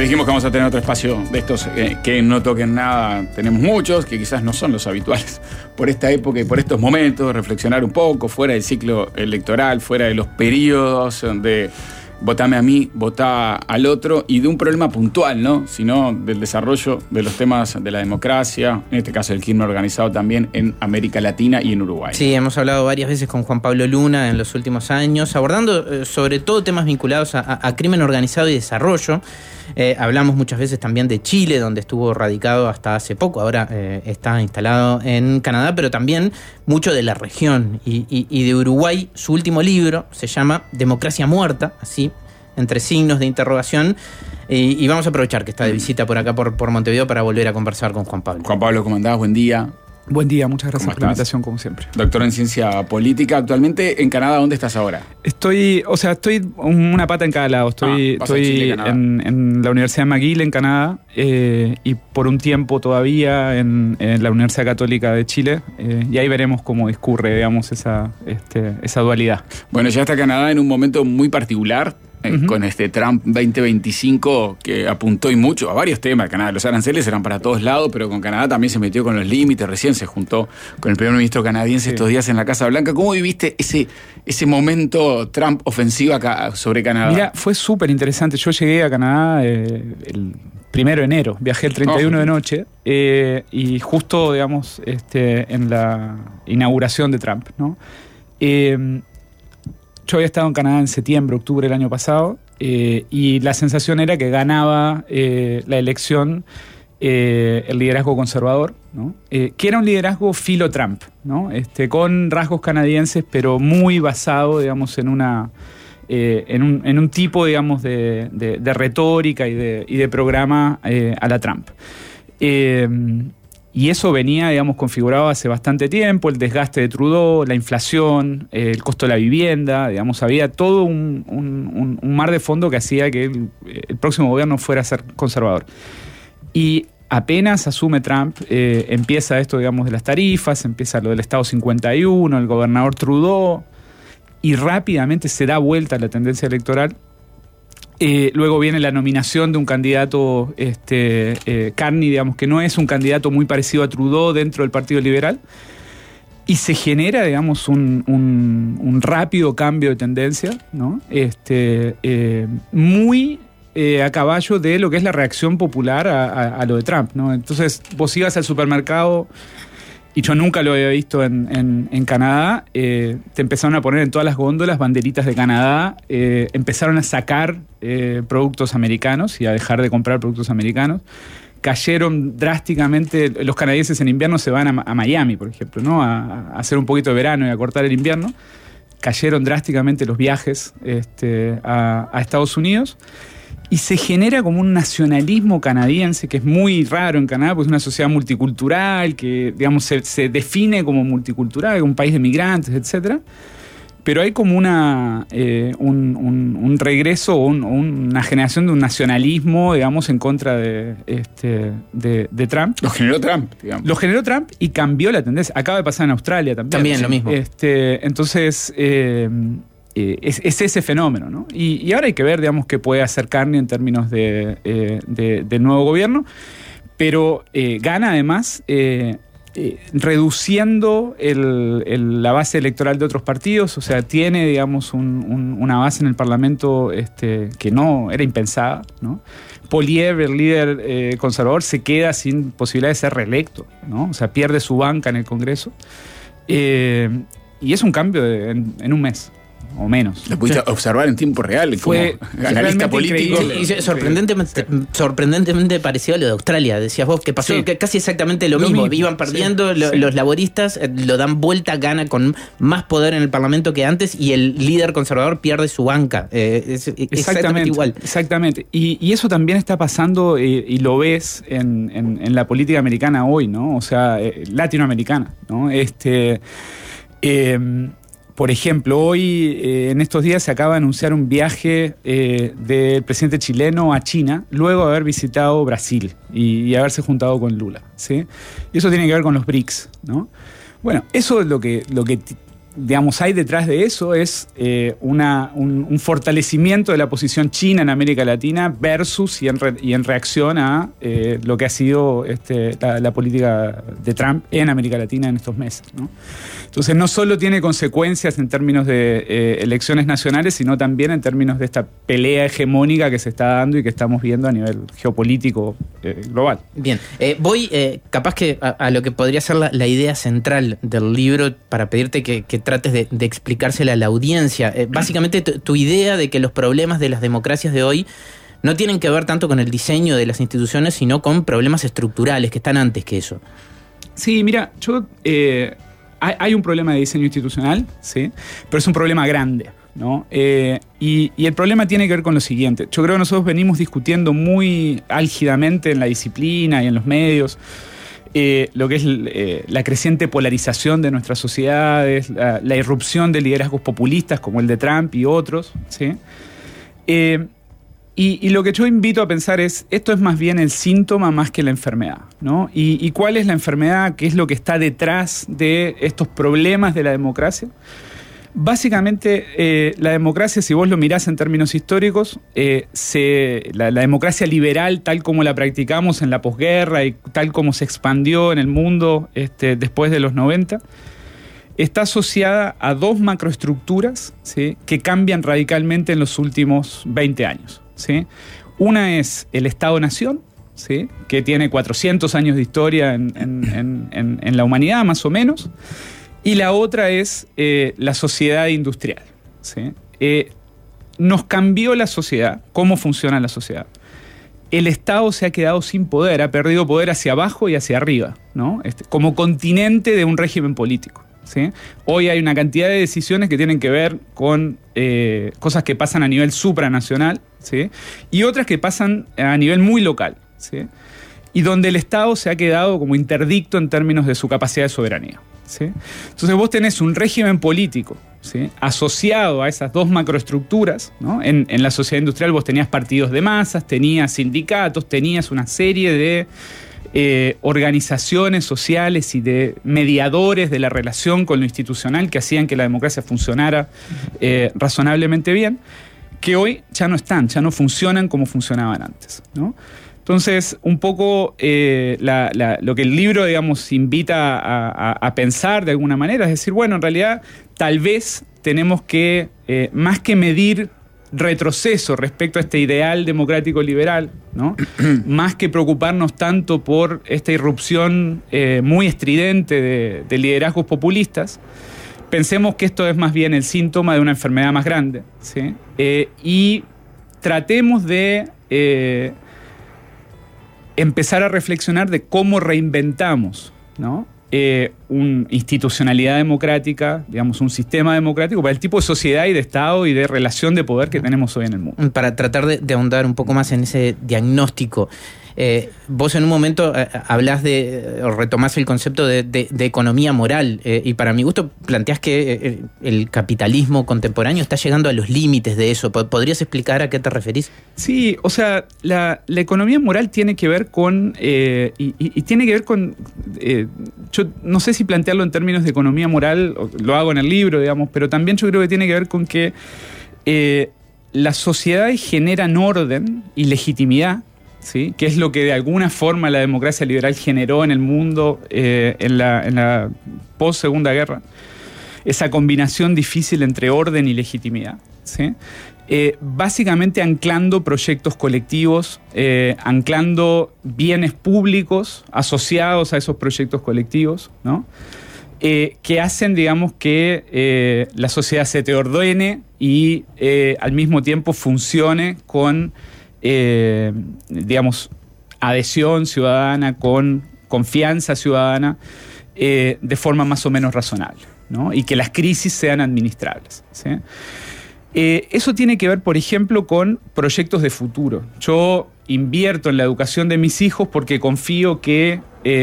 dijimos que vamos a tener otro espacio de estos que no toquen nada. Tenemos muchos, que quizás no son los habituales por esta época y por estos momentos, reflexionar un poco, fuera del ciclo electoral, fuera de los periodos de votame a mí, votá al otro, y de un problema puntual, ¿no? Sino del desarrollo de los temas de la democracia, en este caso el crimen organizado también en América Latina y en Uruguay. Sí, hemos hablado varias veces con Juan Pablo Luna en los últimos años, abordando sobre todo temas vinculados a crimen organizado y desarrollo. Hablamos muchas veces también de Chile, donde estuvo radicado hasta hace poco, ahora está instalado en Canadá, pero también mucho de la región y de Uruguay. Su último libro se llama Democracia Muerta, así, entre signos de interrogación, y vamos a aprovechar que está de visita por acá, por Montevideo, para volver a conversar con Juan Pablo. Juan Pablo, ¿cómo andás? Buen día. Buen día, muchas gracias por la invitación, como siempre. Doctor en Ciencia Política. Actualmente en Canadá, ¿dónde estás ahora? Estoy una pata en cada lado. Estoy Chile, en la Universidad McGill en Canadá y por un tiempo todavía en la Universidad Católica de Chile, y ahí veremos cómo discurre, digamos, esa dualidad. Bueno, ya está Canadá en un momento muy particular. Con este Trump 2025 que apuntó y mucho a varios temas. Canadá, los aranceles eran para todos lados, pero con Canadá también se metió con los límites. Recién se juntó con el primer ministro canadiense estos días en la Casa Blanca. ¿Cómo viviste ese momento Trump ofensivo acá sobre Canadá? Mira, fue súper interesante. Yo llegué a Canadá el 1 de enero, viajé el 31 de noche y justo, digamos, en la inauguración de Trump, ¿no? Yo había estado en Canadá en septiembre, octubre del año pasado, y la sensación era que ganaba la elección el liderazgo conservador, ¿no? Que era un liderazgo filo Trump, ¿no? Con rasgos canadienses, pero muy basado, digamos, en un tipo, digamos, de retórica y de programa a la Trump. Y eso venía, digamos, configurado hace bastante tiempo, el desgaste de Trudeau, la inflación, el costo de la vivienda, digamos, había todo un mar de fondo que hacía que el próximo gobierno fuera a ser conservador. Y apenas asume Trump, empieza esto, digamos, de las tarifas, empieza lo del Estado 51, el gobernador Trudeau, y rápidamente se da vuelta la tendencia electoral. Luego viene la nominación de un candidato, Carney, digamos, que no es un candidato muy parecido a Trudeau dentro del Partido Liberal, y se genera, digamos, un rápido cambio de tendencia, ¿no? Muy a caballo de lo que es la reacción popular a lo de Trump, ¿no? Entonces, vos ibas al supermercado, y yo nunca lo había visto en Canadá, te empezaron a poner en todas las góndolas banderitas de Canadá, empezaron a sacar productos americanos y a dejar de comprar productos americanos. Cayeron drásticamente, los canadienses en invierno se van a Miami, por ejemplo, ¿no? A hacer un poquito de verano y a cortar el invierno. Cayeron drásticamente los viajes a Estados Unidos. Y se genera como un nacionalismo canadiense que es muy raro en Canadá, porque es una sociedad multicultural, que, digamos, se define como multicultural, un país de migrantes, etcétera. Pero hay como un regreso o una generación de un nacionalismo, digamos, en contra de Trump. Lo generó Trump, digamos. Lo generó Trump y cambió la tendencia. Acaba de pasar en Australia también. También lo mismo. Entonces, es ese fenómeno, ¿no? Y ahora hay que ver, digamos, qué puede hacer Carney en términos del nuevo gobierno, pero gana además reduciendo la base electoral de otros partidos, o sea, tiene, digamos, una base en el Parlamento que no era impensada, ¿no? Poilievre, el líder conservador, se queda sin posibilidad de ser reelecto, ¿no? O sea, pierde su banca en el Congreso, y es es en un mes. O menos. Lo pudiste observar en tiempo real. Fue analista político. Y sorprendentemente parecido a lo de Australia. Decías vos que pasó casi exactamente lo mismo. Iban perdiendo los laboristas, lo dan vuelta, gana con más poder en el Parlamento que antes, y el líder conservador pierde su banca. Es exactamente igual. Exactamente. Y eso también está pasando, y lo ves en la política americana hoy, ¿no? O sea, latinoamericana, ¿no? Por ejemplo, hoy, en estos días, se acaba de anunciar un viaje del presidente chileno a China, luego de haber visitado Brasil y haberse juntado con Lula, ¿sí? Y eso tiene que ver con los BRICS, ¿no? Bueno, eso es lo que digamos, hay detrás de eso es un fortalecimiento de la posición china en América Latina versus y en reacción a lo que ha sido la política de Trump en América Latina en estos meses, ¿no? Entonces no solo tiene consecuencias en términos de elecciones nacionales, sino también en términos de esta pelea hegemónica que se está dando y que estamos viendo a nivel geopolítico global. Bien, voy capaz que a lo que podría ser la idea central del libro para pedirte que trates de explicársela a la audiencia. Básicamente tu idea de que los problemas de las democracias de hoy no tienen que ver tanto con el diseño de las instituciones, sino con problemas estructurales que están antes que eso. Sí, mira, hay un problema de diseño institucional, ¿sí? Pero es un problema grande, ¿no? Y el problema tiene que ver con lo siguiente. Yo creo que nosotros venimos discutiendo muy álgidamente en la disciplina y en los medios lo que es la creciente polarización de nuestras sociedades, la irrupción de liderazgos populistas como el de Trump y otros, ¿sí? Y lo que yo invito a pensar es, esto es más bien el síntoma más que la enfermedad, ¿no? ¿Y cuál es la enfermedad? ¿Qué es lo que está detrás de estos problemas de la democracia? Básicamente, la democracia, si vos lo mirás en términos históricos, la democracia liberal, tal como la practicamos en la posguerra y tal como se expandió en el mundo después de los 90, está asociada a dos macroestructuras, ¿sí?, que cambian radicalmente en los últimos 20 años. ¿Sí? Una es el Estado-Nación, ¿sí?, que tiene 400 años de historia en la humanidad, más o menos, y la otra es la sociedad industrial, ¿sí? Nos cambió la sociedad, cómo funciona la sociedad. El Estado se ha quedado sin poder, ha perdido poder hacia abajo y hacia arriba, ¿no? Como continente de un régimen político, ¿sí? Hoy hay una cantidad de decisiones que tienen que ver con cosas que pasan a nivel supranacional, ¿sí?, y otras que pasan a nivel muy local, ¿sí?, y donde el Estado se ha quedado como interdicto en términos de su capacidad de soberanía, ¿sí? Entonces vos tenés un régimen político, ¿sí?, asociado a esas dos macroestructuras, ¿no? En la sociedad industrial vos tenías partidos de masas, tenías sindicatos, tenías una serie de organizaciones sociales y de mediadores de la relación con lo institucional que hacían que la democracia funcionara razonablemente bien, que hoy ya no están, ya no funcionan como funcionaban antes, ¿no? Entonces, un poco lo que el libro, digamos, invita a pensar de alguna manera es decir, bueno, en realidad tal vez tenemos que, más que medir retroceso respecto a este ideal democrático liberal, ¿no?, más que preocuparnos tanto por esta irrupción muy estridente de liderazgos populistas, pensemos que esto es más bien el síntoma de una enfermedad más grande, ¿sí? Y tratemos de empezar a reflexionar de cómo reinventamos, ¿no?, una institucionalidad democrática, digamos, un sistema democrático para el tipo de sociedad y de Estado y de relación de poder que tenemos hoy en el mundo. Para tratar de ahondar un poco más en ese diagnóstico, vos en un momento hablás o retomás el concepto de economía moral, y para mi gusto planteás que el capitalismo contemporáneo está llegando a los límites de eso. ¿Podrías explicar a qué te referís? Sí, o sea, la economía moral tiene que ver con, y tiene que ver con, yo no sé si plantearlo en términos de economía moral, lo hago en el libro, digamos, pero también yo creo que tiene que ver con que las sociedades generan orden y legitimidad, ¿sí?, que es lo que de alguna forma la democracia liberal generó en el mundo en la post-segunda guerra, esa combinación difícil entre orden y legitimidad, ¿sí?, básicamente anclando proyectos colectivos, anclando bienes públicos asociados a esos proyectos colectivos, ¿no?, que hacen, digamos, que la sociedad se te ordene y al mismo tiempo funcione con digamos, adhesión ciudadana, con confianza ciudadana, de forma más o menos razonable, ¿no?, y que las crisis sean administrables, ¿sí? Eso tiene que ver, por ejemplo, con proyectos de futuro. Yo invierto en la educación de mis hijos porque confío que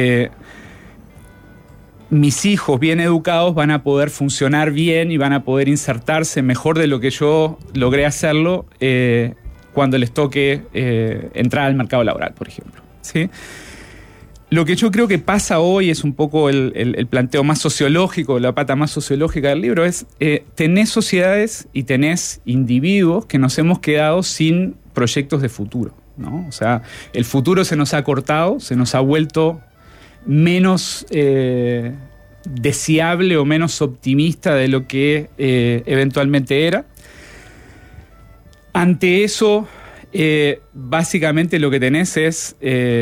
mis hijos bien educados van a poder funcionar bien y van a poder insertarse mejor de lo que yo logré hacerlo cuando les toque entrar al mercado laboral, por ejemplo, ¿sí? Lo que yo creo que pasa hoy es un poco el planteo más sociológico, la pata más sociológica del libro, es tenés sociedades y tenés individuos que nos hemos quedado sin proyectos de futuro, ¿no? O sea, el futuro se nos ha cortado, se nos ha vuelto menos deseable o menos optimista de lo que eventualmente era. Ante eso, básicamente lo que tenés es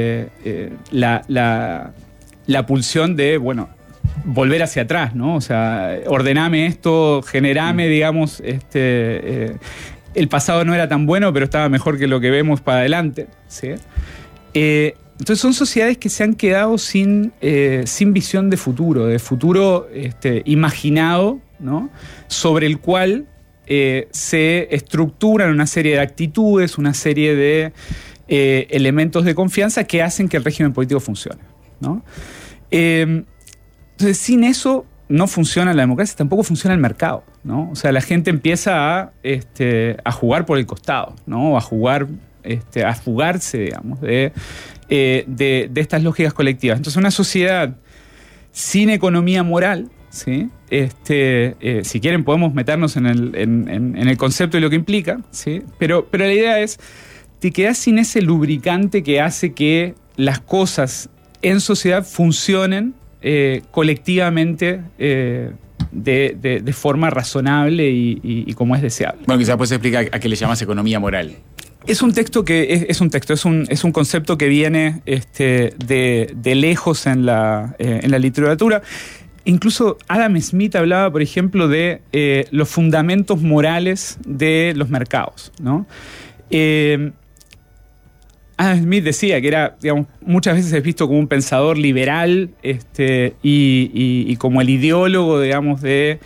la pulsión de, bueno, volver hacia atrás, ¿no? O sea, ordename esto, generame, digamos, el pasado no era tan bueno, pero estaba mejor que lo que vemos para adelante, ¿sí? Entonces son sociedades que se han quedado sin visión de futuro imaginado, ¿no? Sobre el cual se estructuran una serie de actitudes, una serie de elementos de confianza que hacen que el régimen político funcione, ¿no? Entonces, sin eso no funciona la democracia, tampoco funciona el mercado, ¿no? O sea, la gente empieza a jugar por el costado, ¿no? A fugarse, digamos, de estas lógicas colectivas. Entonces, una sociedad sin economía moral, ¿sí? Si quieren podemos meternos en el concepto y lo que implica, ¿sí? Pero la idea es, te quedás sin ese lubricante que hace que las cosas en sociedad funcionen colectivamente de forma razonable y como es deseable. Bueno, quizás puedes explicar a qué le llamas economía moral. Es un texto que es un concepto que viene de lejos en la literatura. Incluso Adam Smith hablaba, por ejemplo, de los fundamentos morales de los mercados, ¿no? Adam Smith decía que era, digamos, muchas veces es visto como un pensador liberal y como el ideólogo, digamos, de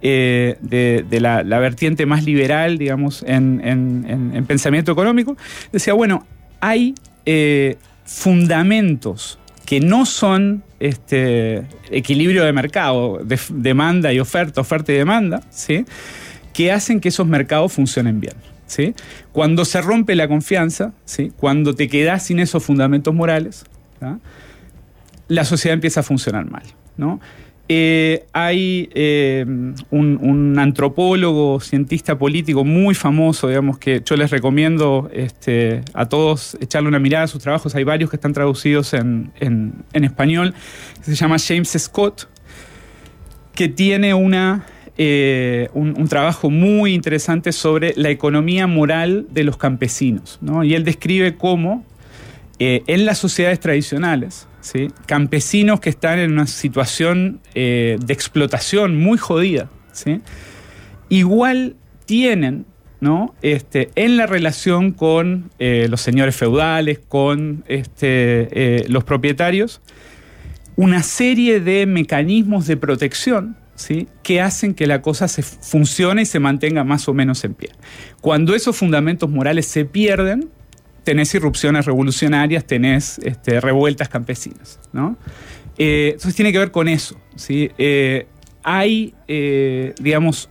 la vertiente más liberal, digamos, en pensamiento económico. Decía, bueno, hay fundamentos que no son equilibrio de mercado, de demanda y oferta y demanda, ¿sí? Que hacen que esos mercados funcionen bien, ¿sí? Cuando se rompe la confianza, ¿sí? Cuando te quedás sin esos fundamentos morales, ¿sí? La sociedad empieza a funcionar mal, ¿no? Hay un antropólogo, cientista político muy famoso, digamos, que yo les recomiendo a todos echarle una mirada a sus trabajos. Hay varios que están traducidos en español, que se llama James Scott, que tiene un trabajo muy interesante sobre la economía moral de los campesinos, ¿no? Y él describe cómo en las sociedades tradicionales, ¿sí? Campesinos que están en una situación de explotación muy jodida, ¿sí? Igual tienen, ¿no? En la relación con los señores feudales, con los propietarios, una serie de mecanismos de protección, ¿sí? Que hacen que la cosa se funcione y se mantenga más o menos en pie. Cuando esos fundamentos morales se pierden, tenés irrupciones revolucionarias, tenés revueltas campesinas, ¿no? Entonces tiene que ver con eso, ¿sí? Hay, digamos,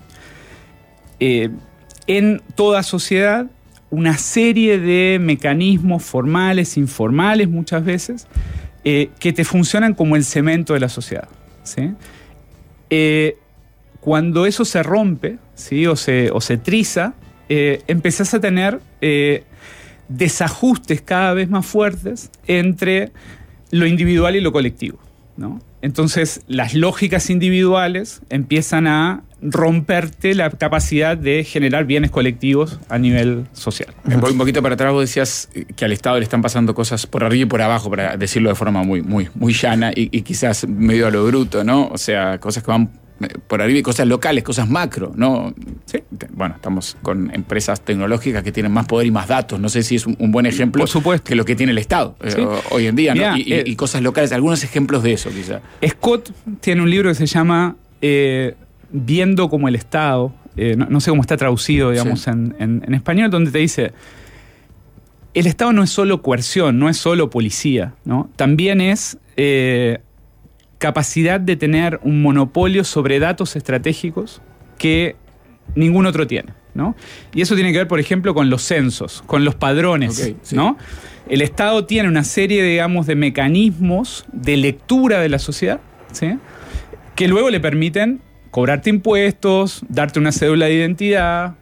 en toda sociedad una serie de mecanismos formales, informales muchas veces, que te funcionan como el cemento de la sociedad, ¿sí? Cuando eso se rompe, ¿sí? o se triza, empezás a tener desajustes cada vez más fuertes entre lo individual y lo colectivo, ¿no? Entonces, las lógicas individuales empiezan a romperte la capacidad de generar bienes colectivos a nivel social. Un poquito para atrás, vos decías que al Estado le están pasando cosas por arriba y por abajo, para decirlo de forma muy, muy, muy llana y quizás medio a lo bruto, ¿no? O sea, cosas que van por arriba y cosas locales, cosas macro, ¿no? Sí. Bueno, estamos con empresas tecnológicas que tienen más poder y más datos. No sé si es un buen ejemplo, por supuesto, que lo que tiene el Estado, sí, hoy en día, ¿no? Mirá, y cosas locales, algunos ejemplos de eso, quizá. Scott tiene un libro que se llama Viendo como el Estado, no sé cómo está traducido, digamos, sí, en español, donde te dice, el Estado no es solo coerción, no es solo policía, ¿no? También es capacidad de tener un monopolio sobre datos estratégicos que ningún otro tiene, ¿no? Y eso tiene que ver, por ejemplo, con los censos, con los padrones, Okay, sí. ¿no? El Estado tiene una serie, digamos, de mecanismos de lectura de la sociedad, ¿sí? Que luego le permiten cobrarte impuestos, darte una cédula de identidad,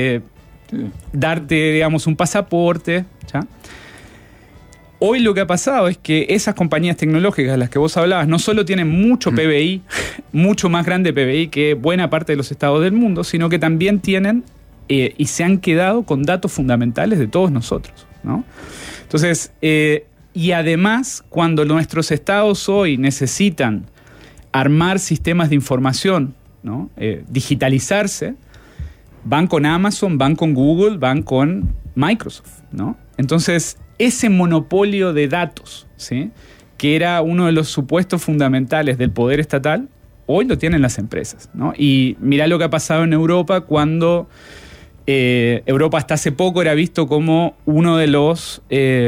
darte, digamos, un pasaporte, ¿ya? Hoy lo que ha pasado es que esas compañías tecnológicas de las que vos hablabas no solo tienen mucho PBI, mucho más grande PBI que buena parte de los estados del mundo, sino que también tienen y se han quedado con datos fundamentales de todos nosotros, ¿no? Entonces, y además, cuando nuestros estados hoy necesitan armar sistemas de información, ¿no? Digitalizarse, van con Amazon, van con Google, van con Microsoft, ¿no? Entonces, ese monopolio de datos, ¿sí? Que era uno de los supuestos fundamentales del poder estatal, hoy lo tienen las empresas, ¿no? Y mirá lo que ha pasado en Europa cuando Europa hasta hace poco era visto como uno de los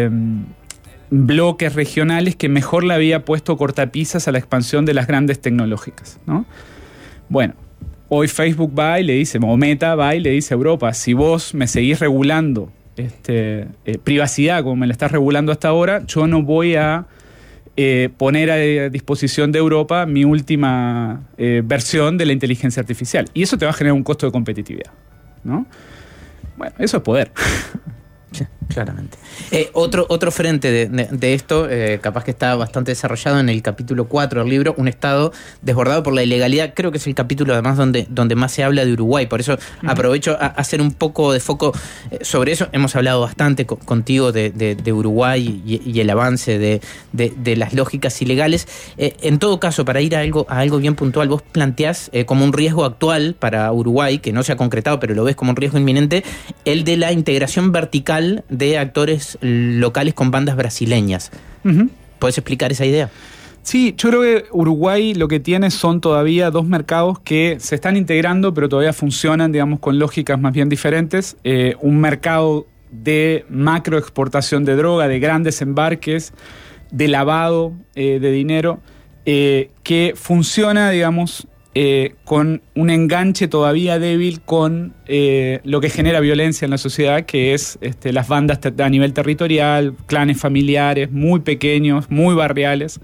bloques regionales que mejor le había puesto cortapisas a la expansión de las grandes tecnológicas, ¿no? Bueno, hoy Facebook va y le dice, o Meta va y le dice a Europa, si vos me seguís regulando privacidad como me la estás regulando hasta ahora, yo no voy a poner a disposición de Europa mi última versión de la inteligencia artificial. Y eso te va a generar un costo de competitividad, ¿no? Bueno, eso es poder. Sí, claramente. Otro frente de esto, capaz que está bastante desarrollado en el capítulo 4 del libro, un Estado desbordado por la ilegalidad. Creo que es el capítulo además donde más se habla de Uruguay. Por eso aprovecho a hacer un poco de foco sobre eso. Hemos hablado bastante contigo de Uruguay y el avance de las lógicas ilegales. En todo caso, para ir a algo bien puntual, vos planteás como un riesgo actual para Uruguay, que no se ha concretado, pero lo ves como un riesgo inminente, el de la integración vertical de actores locales con bandas brasileñas. ¿Puedes explicar esa idea? Sí, yo creo que Uruguay lo que tiene son todavía dos mercados que se están integrando, pero todavía funcionan, digamos, con lógicas más bien diferentes. Un mercado de macroexportación de droga, de grandes embarques, de lavado de dinero, que funciona, digamos, con un enganche todavía débil con lo que genera violencia en la sociedad, que es las bandas a nivel territorial, clanes familiares muy pequeños, muy barriales,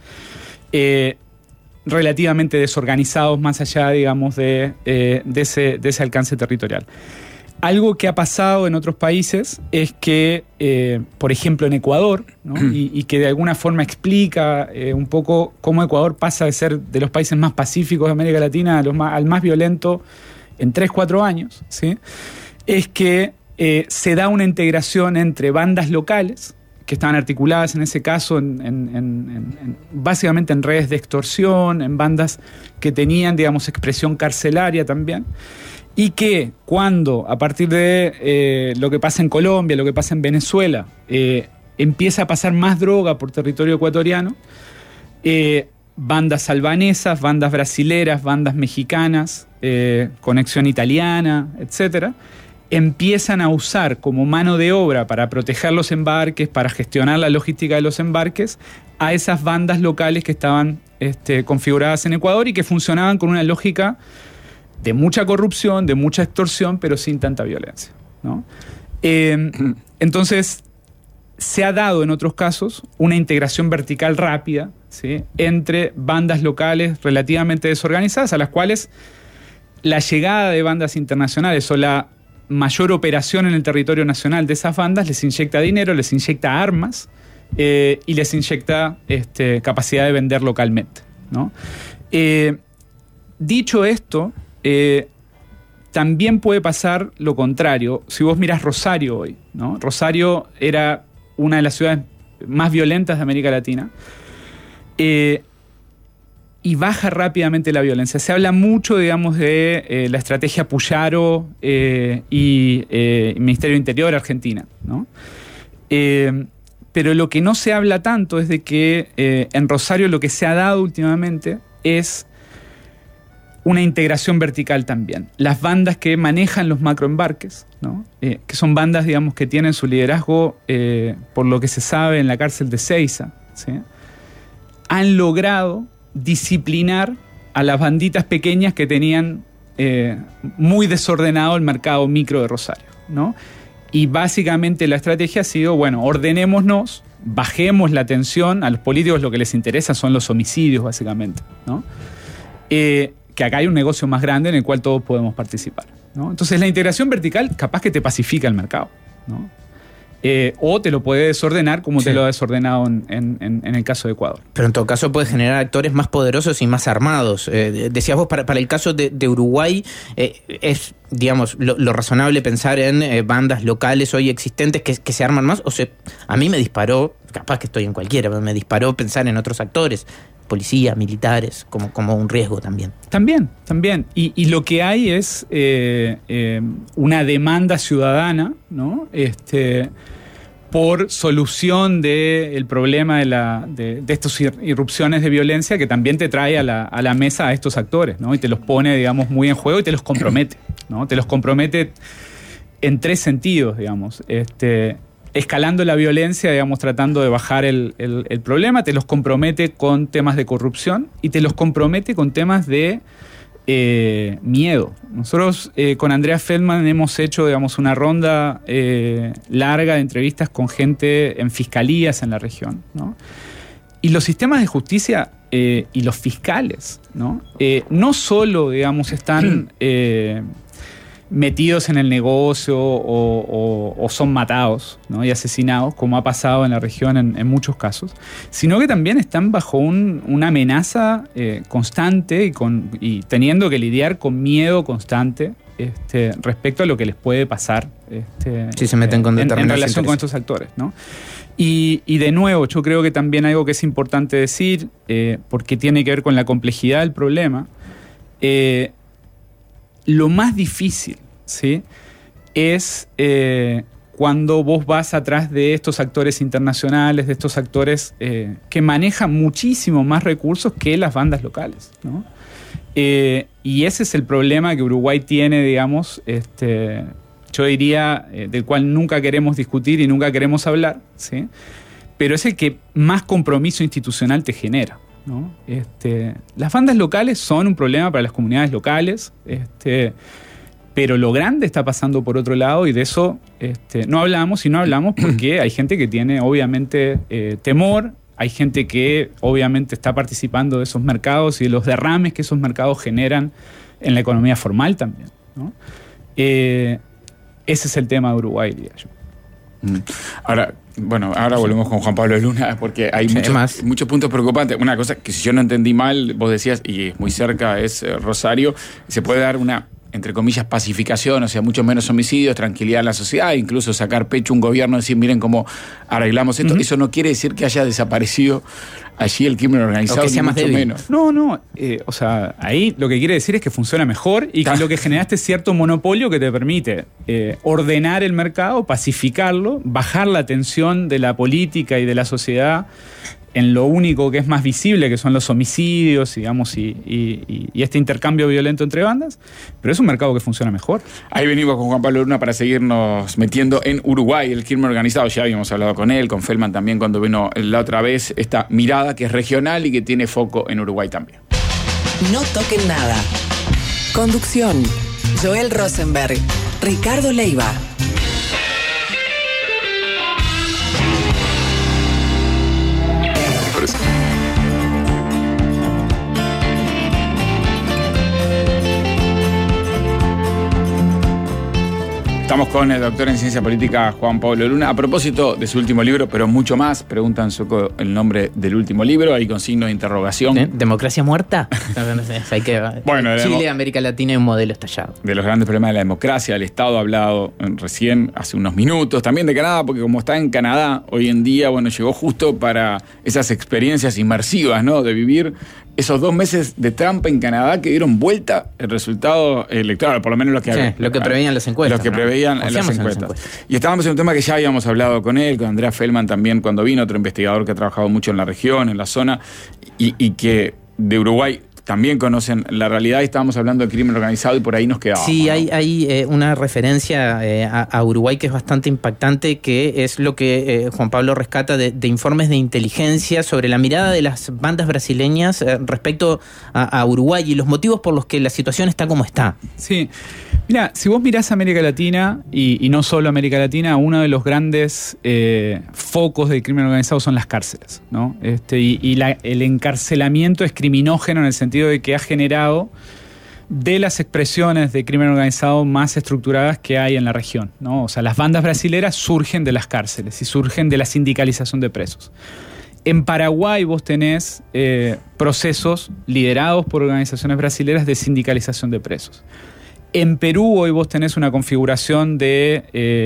relativamente desorganizados más allá, digamos, de ese alcance territorial. Algo que ha pasado en otros países es que, por ejemplo, en Ecuador, ¿no? y que de alguna forma explica un poco cómo Ecuador pasa de ser de los países más pacíficos de América Latina al más violento en 3-4 años, ¿sí? Es que se da una integración entre bandas locales, que estaban articuladas en ese caso básicamente en redes de extorsión, en bandas que tenían, digamos, expresión carcelaria también, y que cuando, a partir de lo que pasa en Colombia, lo que pasa en Venezuela, empieza a pasar más droga por territorio ecuatoriano, bandas albanesas, bandas brasileras, bandas mexicanas, conexión italiana, etcétera, empiezan a usar como mano de obra para proteger los embarques, para gestionar la logística de los embarques, a esas bandas locales que estaban configuradas en Ecuador y que funcionaban con una lógica de mucha corrupción, de mucha extorsión, pero sin tanta violencia, ¿no? Entonces, se ha dado en otros casos una integración vertical rápida, ¿sí? Entre bandas locales relativamente desorganizadas, a las cuales la llegada de bandas internacionales o la mayor operación en el territorio nacional de esas bandas les inyecta dinero, les inyecta armas y les inyecta capacidad de vender localmente, ¿no? Dicho esto, también puede pasar lo contrario. Si vos mirás Rosario hoy, ¿no? Rosario era una de las ciudades más violentas de América Latina, y baja rápidamente la violencia. Se habla mucho, digamos, de la estrategia Puyaro y Ministerio de Interior Argentina, ¿no? Pero lo que no se habla tanto es de que en Rosario lo que se ha dado últimamente es una integración vertical también. Las bandas que manejan los macroembarques, ¿no? Que son bandas, digamos, que tienen su liderazgo, por lo que se sabe, en la cárcel de Seiza, ¿sí? Han logrado disciplinar a las banditas pequeñas que tenían muy desordenado el mercado micro de Rosario, ¿no? Y básicamente la estrategia ha sido, bueno, ordenémonos, bajemos la tensión. A los políticos lo que les interesa son los homicidios, básicamente, ¿no? Que acá hay un negocio más grande en el cual todos podemos participar, ¿no? Entonces la integración vertical capaz que te pacifica el mercado, ¿no? O te lo puede desordenar como te lo ha desordenado en el caso de Ecuador. Pero en todo caso puede generar actores más poderosos y más armados. Decías vos, para el caso de Uruguay, es, digamos, lo razonable pensar en bandas locales hoy existentes que se arman más. O sea, a mí me disparó, capaz que estoy en cualquiera, pero me disparó pensar en otros actores, policía, militares, como un riesgo también. También. Y lo que hay es una demanda ciudadana, ¿no? Por solución del problema de estas irrupciones de violencia que también te trae a la mesa a estos actores, ¿no? Y te los pone, digamos, muy en juego y te los compromete, ¿no? Te los compromete en 3 sentidos, digamos. Escalando la violencia, digamos, tratando de bajar el problema, te los compromete con temas de corrupción y te los compromete con temas de miedo. Nosotros con Andrea Feldman hemos hecho, digamos, una ronda larga de entrevistas con gente en fiscalías en la región, ¿no? Y los sistemas de justicia y los fiscales, ¿no? No solo, digamos, están metidos en el negocio o son matados, ¿no? Y asesinados, como ha pasado en la región en muchos casos, sino que también están bajo una amenaza constante y teniendo que lidiar con miedo constante respecto a lo que les puede pasar si se meten con en relación con estos actores, ¿no? Y de nuevo, yo creo que también algo que es importante decir, porque tiene que ver con la complejidad del problema, lo más difícil, ¿sí?, es cuando vos vas atrás de estos actores internacionales, de estos actores que manejan muchísimo más recursos que las bandas locales, ¿no? Y ese es el problema que Uruguay tiene, digamos, yo diría, del cual nunca queremos discutir y nunca queremos hablar, ¿sí?, pero es el que más compromiso institucional te genera, ¿no? Las bandas locales son un problema para las comunidades locales, pero lo grande está pasando por otro lado y de eso no hablamos porque hay gente que tiene obviamente temor, hay gente que obviamente está participando de esos mercados y de los derrames que esos mercados generan en la economía formal también, ¿no? Ese es el tema de Uruguay, diría yo. Ahora volvemos con Juan Pablo Luna, porque hay muchos puntos preocupantes. Una cosa que, si yo no entendí mal, vos decías, y es muy cerca, es Rosario, se puede dar una, entre comillas, pacificación, o sea, mucho menos homicidios, tranquilidad en la sociedad, incluso sacar pecho un gobierno y decir, miren cómo arreglamos esto. Eso no quiere decir que haya desaparecido allí el crimen organizado, o que sea más débil. Menos. No, o sea, ahí lo que quiere decir es que funciona mejor y que lo que generaste es cierto monopolio que te permite ordenar el mercado, pacificarlo, bajar la tensión de la política y de la sociedad en lo único que es más visible, que son los homicidios, digamos, y este intercambio violento entre bandas, pero es un mercado que funciona mejor. Ahí venimos con Juan Pablo Luna para seguirnos metiendo en Uruguay, el crimen organizado. Ya habíamos hablado con él, con Feldman también cuando vino la otra vez, esta mirada que es regional y que tiene foco en Uruguay también. No toquen nada. Conducción: Joel Rosenberg, Ricardo Leiva. Estamos con el doctor en Ciencia Política Juan Pablo Luna. A propósito de su último libro, pero mucho más, preguntan el nombre del último libro, ahí con signo de interrogación. ¿Democracia muerta? Hay que, bueno, Chile, América Latina es un modelo estallado. De los grandes problemas de la democracia, del Estado ha hablado recién, hace unos minutos. También de Canadá, porque como está en Canadá hoy en día, bueno, llegó justo para esas experiencias inmersivas, ¿no? De vivir esos 2 meses de Trump en Canadá que dieron vuelta el resultado electoral, por lo menos lo que preveían las encuestas. Lo que preveían las encuestas. Y estábamos en un tema que ya habíamos hablado con él, con Andrea Feldman también cuando vino, otro investigador que ha trabajado mucho en la región, en la zona, y que de Uruguay también conocen la realidad y estábamos hablando del crimen organizado y por ahí nos quedábamos. Sí, ¿no? hay una referencia a Uruguay que es bastante impactante, que es lo que Juan Pablo rescata de informes de inteligencia sobre la mirada de las bandas brasileñas respecto a Uruguay y los motivos por los que la situación está como está. Sí, mira, si vos mirás América Latina, y no solo América Latina, uno de los grandes focos del crimen organizado son las cárceles, ¿no? El encarcelamiento es criminógeno en el sentido de que ha generado de las expresiones de crimen organizado más estructuradas que hay en la región, ¿no? O sea, las bandas brasileras surgen de las cárceles y surgen de la sindicalización de presos. En Paraguay vos tenés procesos liderados por organizaciones brasileras de sindicalización de presos. En Perú hoy vos tenés una configuración de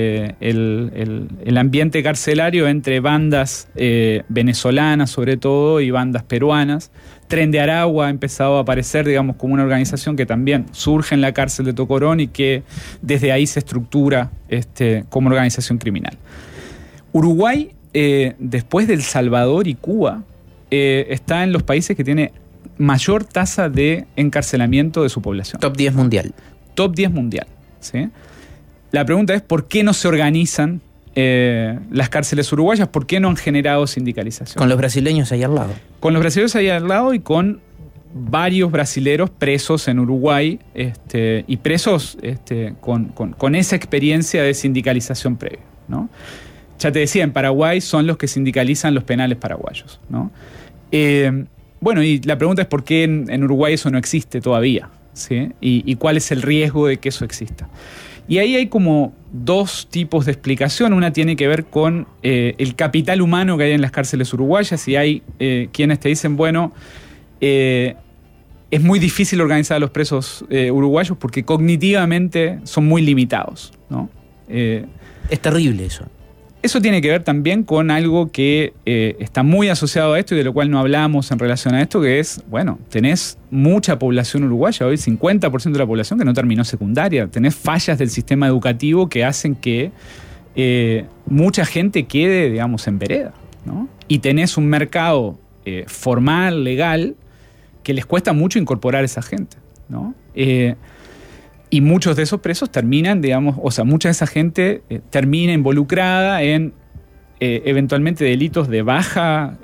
el ambiente carcelario entre bandas venezolanas sobre todo y bandas peruanas. Tren de Aragua ha empezado a aparecer, digamos, como una organización que también surge en la cárcel de Tocorón y que desde ahí se estructura como organización criminal. Uruguay, después de El Salvador y Cuba, está en los países que tiene mayor tasa de encarcelamiento de su población. Top 10 mundial. Top 10 mundial, ¿sí? La pregunta es ¿por qué no se organizan las cárceles uruguayas? ¿Por qué no han generado sindicalización? Con los brasileños ahí al lado. Con los brasileños ahí al lado y con varios brasileros presos en Uruguay y presos con esa experiencia de sindicalización previa, ¿no? Ya te decía, en Paraguay son los que sindicalizan los penales paraguayos, ¿no? Bueno, y la pregunta es ¿por qué en Uruguay eso no existe todavía? ¿Sí? ¿Y cuál es el riesgo de que eso exista? Y ahí hay como dos tipos de explicación. Una tiene que ver con el capital humano que hay en las cárceles uruguayas, y hay quienes te dicen, bueno, es muy difícil organizar a los presos uruguayos porque cognitivamente son muy limitados, ¿no? Es terrible eso. Eso tiene que ver también con algo que está muy asociado a esto y de lo cual no hablamos en relación a esto, que es, bueno, tenés mucha población uruguaya, hoy 50% de la población que no terminó secundaria, tenés fallas del sistema educativo que hacen que mucha gente quede, digamos, en vereda, ¿no? Y tenés un mercado formal, legal, que les cuesta mucho incorporar a esa gente, ¿no? Y muchos de esos presos terminan, digamos, o sea, mucha de esa gente termina involucrada en eventualmente delitos de baja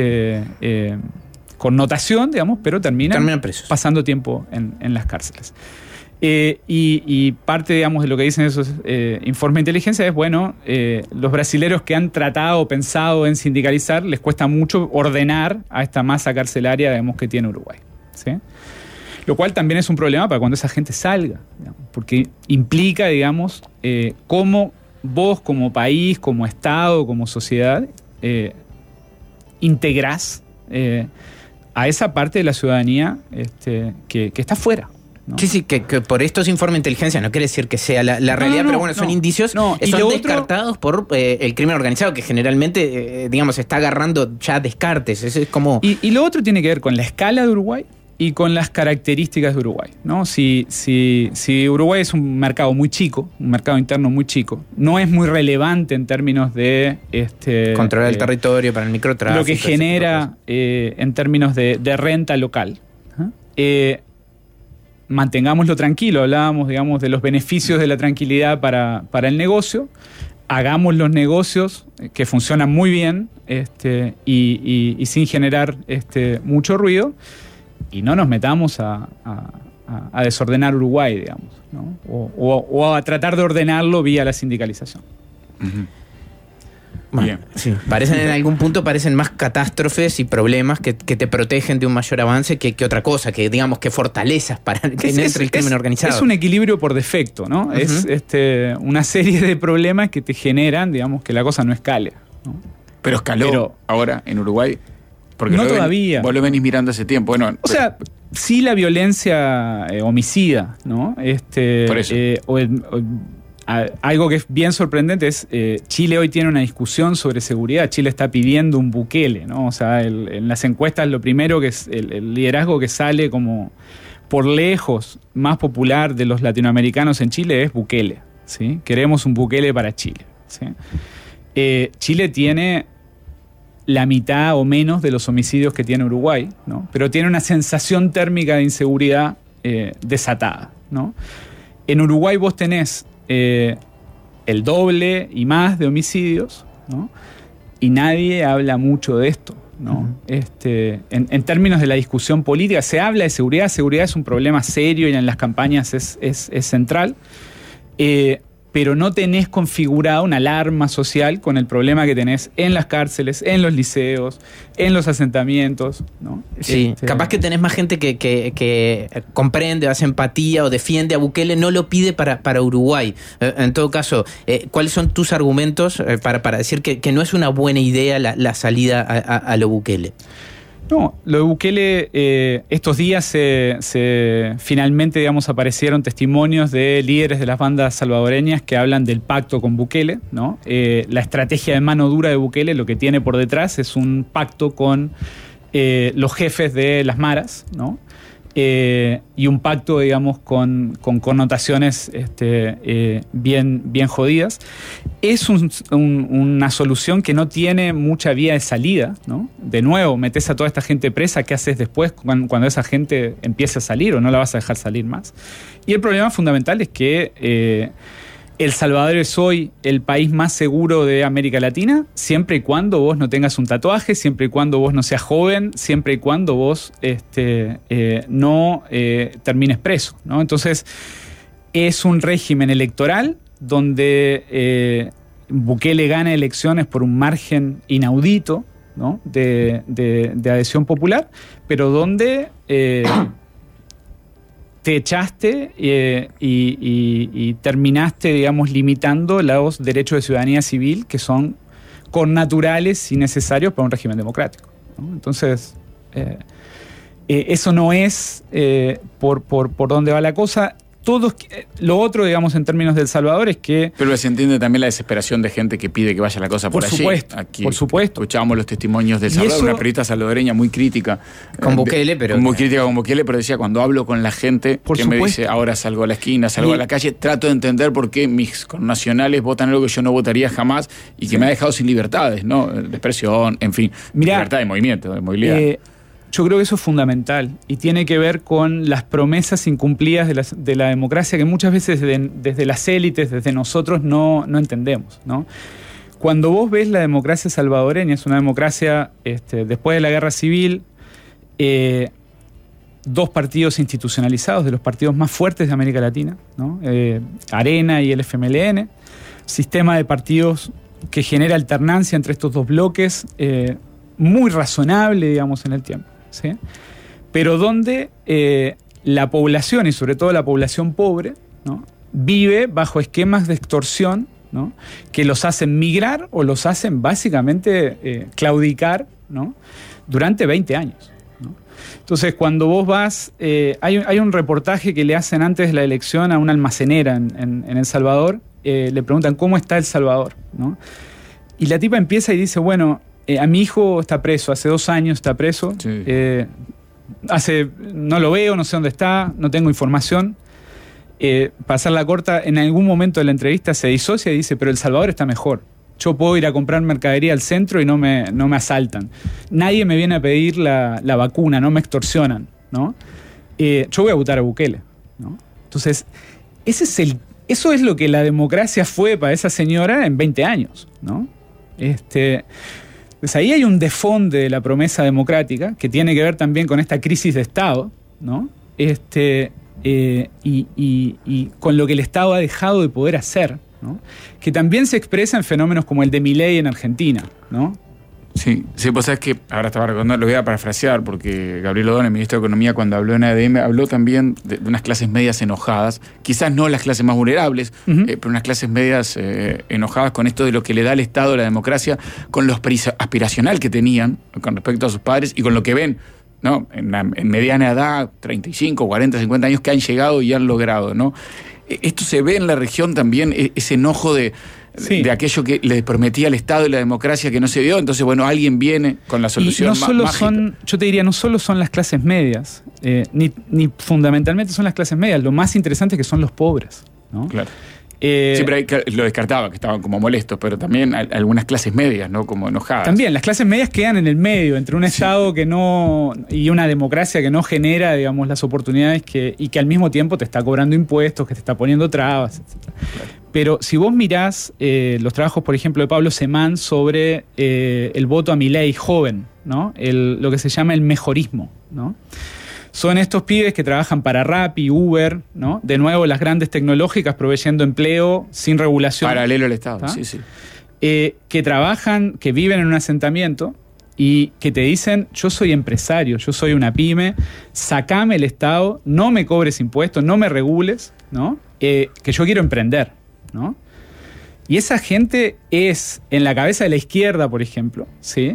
connotación, digamos, pero terminan presos, pasando tiempo en las cárceles. Y parte, digamos, de lo que dicen esos informes de inteligencia es, bueno, los brasileros que han tratado o pensado en sindicalizar, les cuesta mucho ordenar a esta masa carcelaria, digamos, que tiene Uruguay, ¿sí? Lo cual también es un problema para cuando esa gente salga, digamos, porque implica, digamos, cómo vos como país, como Estado, como sociedad, integrás a esa parte de la ciudadanía que está fuera, ¿no? Sí, que por estos informes de inteligencia no quiere decir que sea la realidad, pero bueno, son indicios, son descartados por el crimen organizado, que generalmente, digamos, está agarrando ya descartes. Es como... Y lo otro tiene que ver con la escala de Uruguay y con las características de Uruguay, ¿no? Si Uruguay es un mercado muy chico, un mercado interno muy chico, no es muy relevante en términos de controlar el territorio para el microtráfico, lo que genera en términos de renta local. Mantengámoslo tranquilo, hablábamos, digamos, de los beneficios de la tranquilidad para el negocio. Hagamos los negocios que funcionan muy bien y sin generar mucho ruido. Y no nos metamos a desordenar Uruguay, digamos, ¿no? O a tratar de ordenarlo vía la sindicalización. Uh-huh. Bueno, Bien. sí. En algún punto parecen más catástrofes y problemas que te protegen de un mayor avance que otra cosa, que digamos que fortalezas para que entre el crimen organizado. Es un equilibrio por defecto, ¿no? Uh-huh. Es una serie de problemas que te generan, digamos, que la cosa no escale, ¿no? Pero escaló ahora en Uruguay. Porque no todavía. Vos lo venís mirando hace tiempo. Bueno, o sea, sí la violencia homicida, ¿no? Por eso. Algo que es bien sorprendente es Chile hoy tiene una discusión sobre seguridad. Chile está pidiendo un Bukele, ¿no? O sea, en las encuestas lo primero que es el liderazgo que sale como por lejos más popular de los latinoamericanos en Chile es Bukele, ¿sí? Queremos un Bukele para Chile, ¿sí? Chile tiene la mitad o menos de los homicidios que tiene Uruguay, ¿no? Pero tiene una sensación térmica de inseguridad desatada, ¿no? En Uruguay vos tenés el doble y más de homicidios, ¿no? Y nadie habla mucho de esto, ¿no? En términos de la discusión política, se habla de seguridad. Seguridad es un problema serio y en las campañas es central. Pero no tenés configurada una alarma social con el problema que tenés en las cárceles, en los liceos, en los asentamientos, ¿no? Sí, capaz que tenés más gente que comprende, hace empatía o defiende a Bukele, no lo pide para Uruguay. En todo caso, ¿cuáles son tus argumentos para decir que no es una buena idea la salida a lo Bukele? No, lo de Bukele, estos días finalmente, digamos, aparecieron testimonios de líderes de las bandas salvadoreñas que hablan del pacto con Bukele, ¿no? La estrategia de mano dura de Bukele, lo que tiene por detrás es un pacto con los jefes de las maras, ¿no? Y un pacto, digamos, con connotaciones bien jodidas. Es una solución que no tiene mucha vía de salida, ¿no? De nuevo, metes a toda esta gente presa, ¿qué haces después cuando esa gente empiece a salir o no la vas a dejar salir más? Y el problema fundamental es que El Salvador es hoy el país más seguro de América Latina, siempre y cuando vos no tengas un tatuaje, siempre y cuando vos no seas joven, siempre y cuando vos no termines preso, ¿no? Entonces, es un régimen electoral donde Bukele gana elecciones por un margen inaudito, ¿no? de adhesión popular, pero donde te echaste y terminaste, digamos, limitando los derechos de ciudadanía civil que son connaturales y necesarios para un régimen democrático, ¿no? Entonces, eso no es por dónde va la cosa. Lo otro, digamos, en términos de El Salvador es que... Pero se entiende también la desesperación de gente que pide que vaya la cosa por allí. Aquí, por supuesto. Escuchábamos los testimonios de El Salvador, una periodista salvadoreña muy crítica. Con Bukele, pero... Muy crítica con Bukele, pero decía, cuando hablo con la gente me dice, ahora salgo a la esquina, salgo a la calle, trato de entender por qué mis connacionales votan algo que yo no votaría jamás y que me ha dejado sin libertades, ¿no? De expresión, en fin. Libertad de movimiento, de movilidad. Yo creo que eso es fundamental y tiene que ver con las promesas incumplidas de la democracia que muchas veces desde las élites, desde nosotros, no entendemos, ¿no? Cuando vos ves la democracia salvadoreña, es una democracia, después de la guerra civil, dos partidos institucionalizados, de los partidos más fuertes de América Latina, ¿no? Arena y el FMLN, sistema de partidos que genera alternancia entre estos dos bloques, muy razonable, digamos, en el tiempo, ¿sí? Pero donde la población, y sobre todo la población pobre, ¿no? Vive bajo esquemas de extorsión, ¿no? Que los hacen migrar o los hacen básicamente claudicar, ¿no? Durante 20 años, ¿no? Entonces, cuando vos vas... hay un reportaje que le hacen antes de la elección a una almacenera en El Salvador. Le preguntan, ¿cómo está El Salvador?, ¿no? Y la tipa empieza y dice, bueno... a mi hijo está preso, hace 2 años está preso, sí. No lo veo, no sé dónde está, no tengo información. Para hacerla corta, en algún momento de la entrevista se disocia y dice, pero El Salvador está mejor. Yo puedo ir a comprar mercadería al centro y no me asaltan. Nadie me viene a pedir la vacuna, no me extorsionan, ¿no? Yo voy a votar a Bukele, ¿no? Entonces, eso es lo que la democracia fue para esa señora en 20 años, ¿no? Pues ahí hay un desfonde de la promesa democrática que tiene que ver también con esta crisis de Estado, ¿no? Y con lo que el Estado ha dejado de poder hacer, ¿no? Que también se expresa en fenómenos como el de Milei en Argentina, ¿no? Sí, pues sabes que ahora estaba recordando, lo voy a parafrasear, porque Gabriel Odón, el ministro de Economía, cuando habló en ADM, habló también de unas clases medias enojadas, quizás no las clases más vulnerables, pero unas clases medias enojadas con esto de lo que le da el Estado a la democracia, con lo aspiracional que tenían con respecto a sus padres y con lo que ven, ¿no? En mediana edad, 35, 40, 50 años, que han llegado y han logrado, ¿no? Esto se ve en la región también, ese enojo de aquello que le prometía el Estado y la democracia que no se dio. Entonces, bueno, alguien viene con la solución mágica. Yo te diría, no solo son las clases medias, ni fundamentalmente son las clases medias. Lo más interesante es que son los pobres, ¿no? Claro. Siempre lo descartaba, que estaban como molestos, pero también algunas clases medias, ¿no? Como enojadas. También, las clases medias quedan en el medio, entre un Estado que no, y una democracia que no genera, digamos, las oportunidades y que al mismo tiempo te está cobrando impuestos, que te está poniendo trabas, etc. Claro. Pero si vos mirás los trabajos, por ejemplo, de Pablo Semán sobre el voto a Milei joven, ¿no? Lo que se llama el mejorismo, ¿no? Son estos pibes que trabajan para Rappi, Uber, ¿no? De nuevo, las grandes tecnológicas proveyendo empleo sin regulación. Paralelo al Estado, ¿tá? sí. Que trabajan, que viven en un asentamiento y que te dicen, yo soy empresario, yo soy una pyme, sacame el Estado, no me cobres impuestos, no me regules, ¿no? Que yo quiero emprender, ¿no? Y esa gente es, en la cabeza de la izquierda, por ejemplo, ¿sí?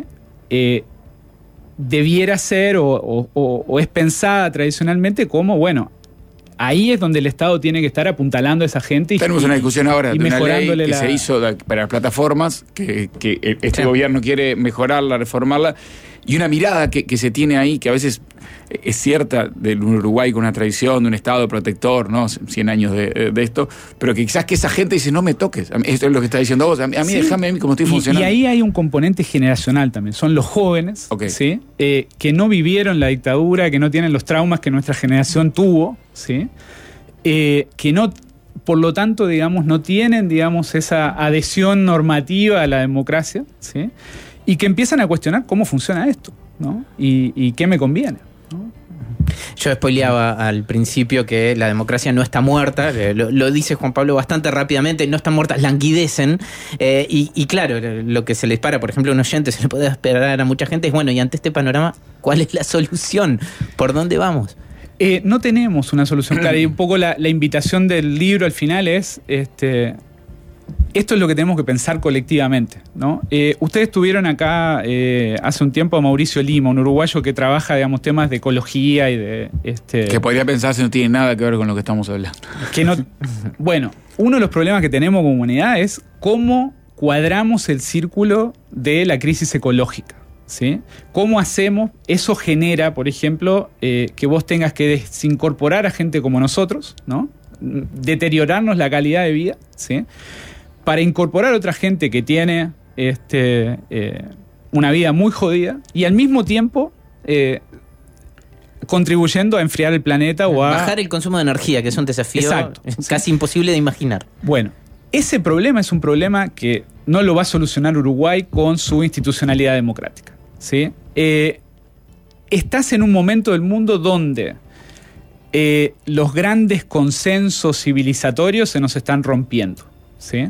Debiera ser o es pensada tradicionalmente como, bueno, ahí es donde el Estado tiene que estar apuntalando a esa gente. Tenemos una discusión ahora de una ley que se hizo para las plataformas, que este gobierno quiere mejorarla, reformarla, y una mirada que se tiene ahí, que a veces es cierta, del Uruguay con una tradición de un Estado protector, ¿no? 100 años de esto, pero que quizás que esa gente dice, no me toques. Esto es lo que está diciendo vos. A mí sí. Déjame a mí como estoy funcionando. Y ahí hay un componente generacional también. Son los jóvenes, ¿sí? Que no vivieron la dictadura, que no tienen los traumas que nuestra generación tuvo, ¿sí? Que no, por lo tanto, digamos, no tienen, digamos, esa adhesión normativa a la democracia, ¿sí? Y que empiezan a cuestionar cómo funciona esto, ¿no? Y qué me conviene, ¿no? Yo spoileaba al principio que la democracia no está muerta, lo dice Juan Pablo bastante rápidamente, no están muertas, languidecen, y claro, lo que se le dispara, por ejemplo, a un oyente, se le puede esperar a mucha gente, es bueno, y ante este panorama, ¿cuál es la solución? ¿Por dónde vamos? No tenemos una solución clara, y un poco la invitación del libro al final es, esto es lo que tenemos que pensar colectivamente, ¿no? Ustedes tuvieron acá hace un tiempo a Mauricio Lima, un uruguayo que trabaja, digamos, temas de ecología y de... Que podría pensarse no tiene nada que ver con lo que estamos hablando. Bueno, uno de los problemas que tenemos como humanidad es cómo cuadramos el círculo de la crisis ecológica, ¿sí? ¿Cómo hacemos? Eso genera, por ejemplo, que vos tengas que desincorporar a gente como nosotros, ¿no? Deteriorarnos la calidad de vida, ¿sí? Para incorporar a otra gente que tiene una vida muy jodida y al mismo tiempo contribuyendo a enfriar el planeta o a... Bajar el consumo de energía, que es un desafío casi imposible de imaginar. Bueno, ese problema es un problema que no lo va a solucionar Uruguay con su institucionalidad democrática, ¿sí? Estás en un momento del mundo donde los grandes consensos civilizatorios se nos están rompiendo, ¿sí?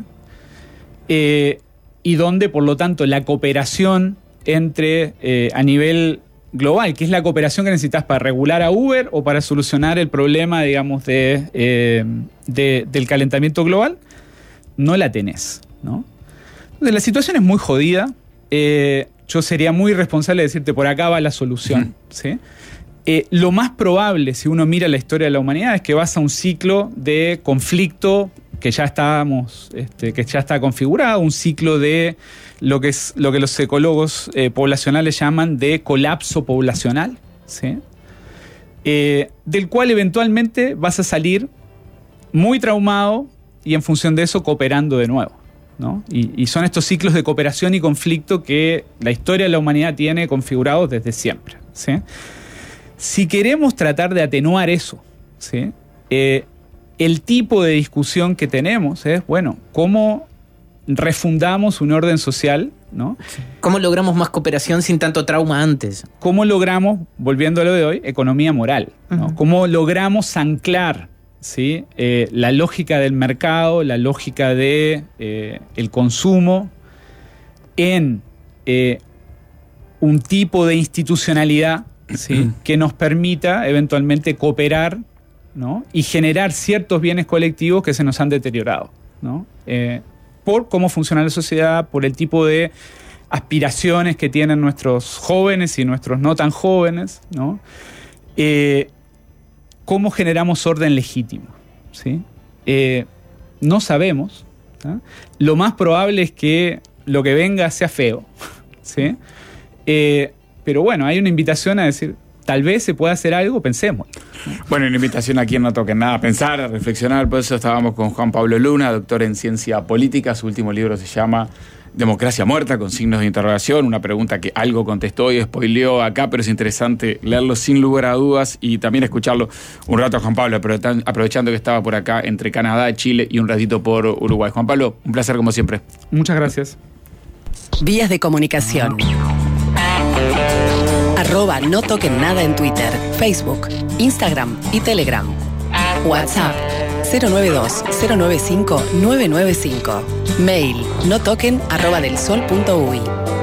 Y donde, por lo tanto, la cooperación entre a nivel global, que es la cooperación que necesitas para regular a Uber o para solucionar el problema, digamos, del calentamiento global, no la tenés, ¿no? Entonces, la situación es muy jodida. Yo sería muy irresponsable de decirte por acá va la solución, ¿sí? Lo más probable, si uno mira la historia de la humanidad, es que vas a un ciclo de conflicto que ya está configurado, un ciclo de lo que los ecólogos poblacionales llaman de colapso poblacional, ¿sí? Del cual eventualmente vas a salir muy traumado y en función de eso cooperando de nuevo, ¿no? Y son estos ciclos de cooperación y conflicto que la historia de la humanidad tiene configurados desde siempre, ¿sí? Si queremos tratar de atenuar eso, ¿sí? El tipo de discusión que tenemos es, bueno, ¿cómo refundamos un orden social, ¿no? ¿Cómo logramos más cooperación sin tanto trauma antes? ¿Cómo logramos, volviendo a lo de hoy, economía moral, ¿no? Uh-huh. ¿Cómo logramos anclar, ¿sí? La lógica del mercado, la lógica de el consumo en un tipo de institucionalidad, ¿sí? Que nos permita eventualmente cooperar, ¿no? Y generar ciertos bienes colectivos que se nos han deteriorado, ¿no? Por cómo funciona la sociedad, por el tipo de aspiraciones que tienen nuestros jóvenes y nuestros no tan jóvenes, ¿no? ¿Cómo generamos orden legítimo? ¿Sí? No sabemos, ¿sí? Lo más probable es que lo que venga sea feo, ¿sí? Pero bueno, hay una invitación a decir, tal vez se pueda hacer algo, pensemos. Bueno, una invitación a quien no toque nada, a pensar, a reflexionar. Por eso estábamos con Juan Pablo Luna, doctor en ciencia política. Su último libro se llama Democracia Muerta, con signos de interrogación. Una pregunta que algo contestó y spoileó acá, pero es interesante leerlo sin lugar a dudas y también escucharlo un rato a Juan Pablo, aprovechando que estaba por acá entre Canadá, Chile y un ratito por Uruguay. Juan Pablo, un placer como siempre. Muchas gracias. Vías de comunicación. @no toquen nada en Twitter, Facebook, Instagram y Telegram. WhatsApp 092-095-995. Mail notoquen@delsol.uy.